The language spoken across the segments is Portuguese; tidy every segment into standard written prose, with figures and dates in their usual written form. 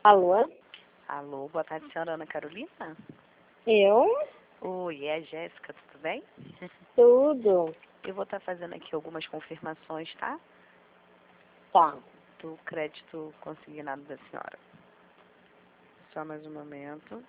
Alô? Alô, boa tarde, senhora Ana Carolina? Eu? Oi, é a Jéssica, tudo bem? Tudo. Eu vou estar fazendo aqui algumas confirmações, tá? Tá. Do crédito consignado da senhora. Só mais um momento.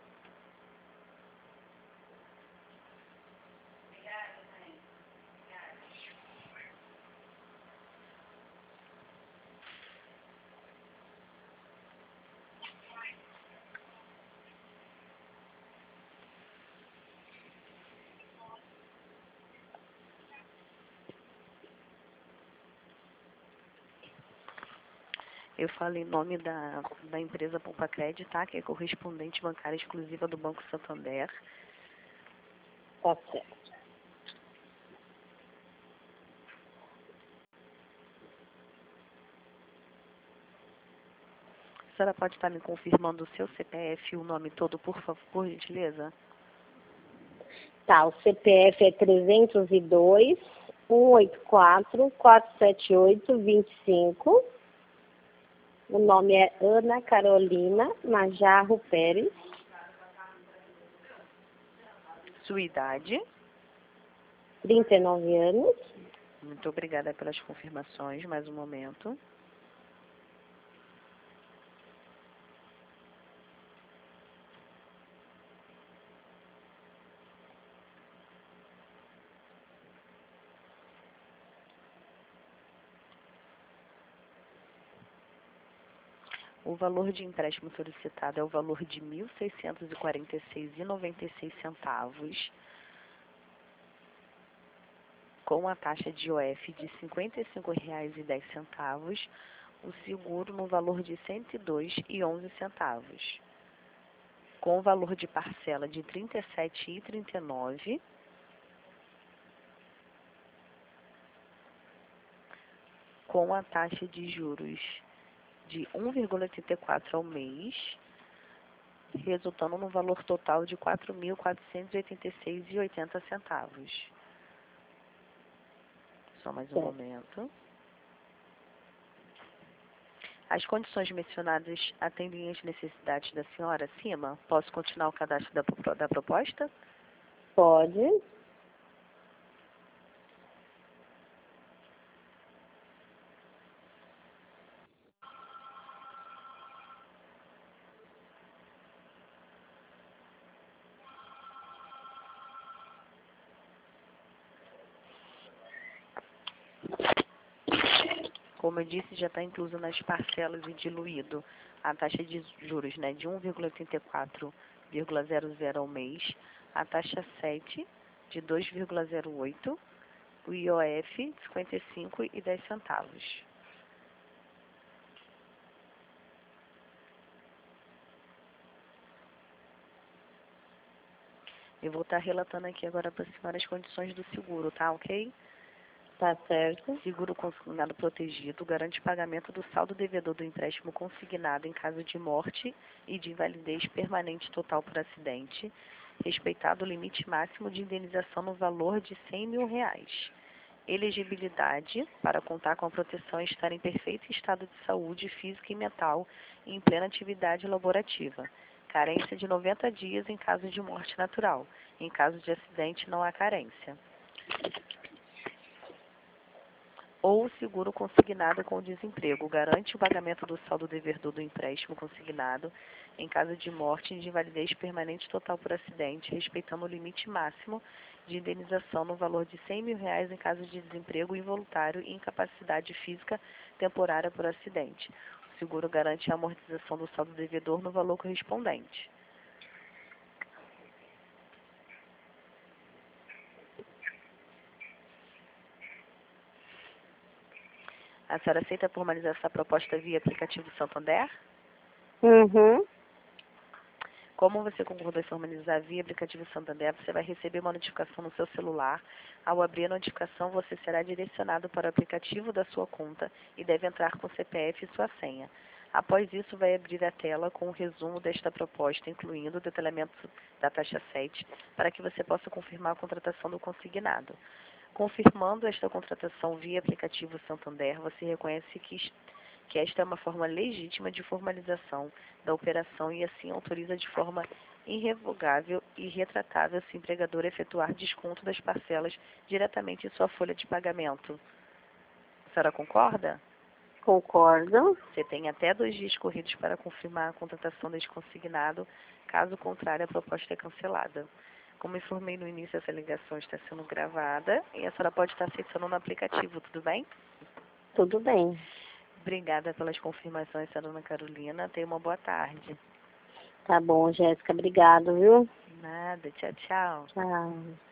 Eu falo em nome da empresa Poupa Crédito, tá? Que é correspondente bancária exclusiva do Banco Santander. Tá certo. A senhora pode estar me confirmando o seu CPF e o nome todo, por favor, por gentileza? Tá, o CPF é 302 184 478 25. O nome é Ana Carolina Najarro Pérez. Sua idade? 39 anos. Muito obrigada pelas confirmações. Mais um momento. O valor de empréstimo solicitado é o valor de R$ 1.646,96, com a taxa de IOF de R$ 55,10, o seguro no valor de R$ 102,11, com o valor de parcela de R$ 37,39, com a taxa de juros de 1,84 ao mês, resultando no valor total de R$ 4.486,80. Só mais um Certo. momento. As condições mencionadas atendem às necessidades da senhora acima? Posso continuar o cadastro da proposta? Pode. Como eu disse, já está incluso nas parcelas e diluído a taxa de juros, né, de 1,84,00 ao mês, a taxa 7 de 2,08, o IOF 55,10. Eu vou estar relatando aqui agora para a senhora as condições do seguro, tá, ok? Tá certo. Seguro consignado protegido garante pagamento do saldo devedor do empréstimo consignado em caso de morte e de invalidez permanente total por acidente, respeitado o limite máximo de indenização no valor de R$ 100 mil. Elegibilidade para contar com a proteção e estar em perfeito estado de saúde física e mental e em plena atividade laborativa. Carência de 90 dias em caso de morte natural. Em caso de acidente, não há carência. Ou seguro consignado com desemprego, garante o pagamento do saldo devedor do empréstimo consignado em caso de morte e de invalidez permanente total por acidente, respeitando o limite máximo de indenização no valor de R$ 100 mil em caso de desemprego involuntário e incapacidade física temporária por acidente. O seguro garante a amortização do saldo devedor no valor correspondente. A senhora aceita formalizar essa proposta via aplicativo Santander? Uhum. Como você concordou em formalizar via aplicativo Santander, você vai receber uma notificação no seu celular. Ao abrir a notificação, você será direcionado para o aplicativo da sua conta e deve entrar com CPF e sua senha. Após isso, vai abrir a tela com o resumo desta proposta, incluindo o detalhamento da taxa 7, para que você possa confirmar a contratação do consignado. Confirmando esta contratação via aplicativo Santander, você reconhece que que esta é uma forma legítima de formalização da operação e assim autoriza de forma irrevogável e retratável se o empregador efetuar desconto das parcelas diretamente em sua folha de pagamento. A senhora concorda? Concordo. Você tem até 2 dias corridos para confirmar a contratação deste consignado, caso contrário, a proposta é cancelada. Como informei no início, essa ligação está sendo gravada e a senhora pode estar acessando no aplicativo, tudo bem? Tudo bem. Obrigada pelas confirmações, dona Carolina. Tenha uma boa tarde. Tá bom, Jéssica. Obrigado, viu? Nada, tchau, tchau. Tchau.